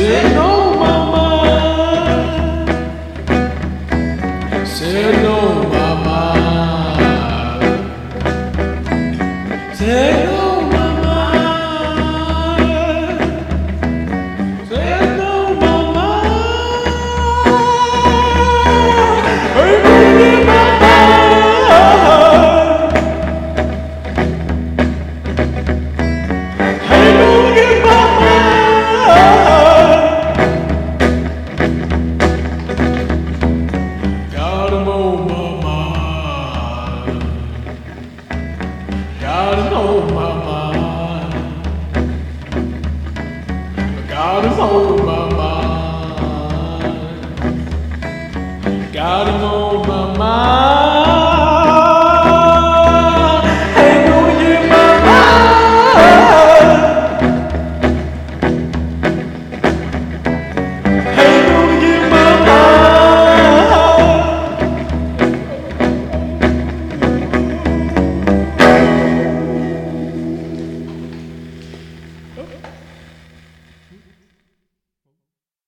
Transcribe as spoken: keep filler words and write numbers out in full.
Sitting on my mind, sitting on my mind, sitting on my mind, sitting on my mind. Hey, in my mind. Hey, in my mind. Got him on my mind. Got him on my mind. Got him on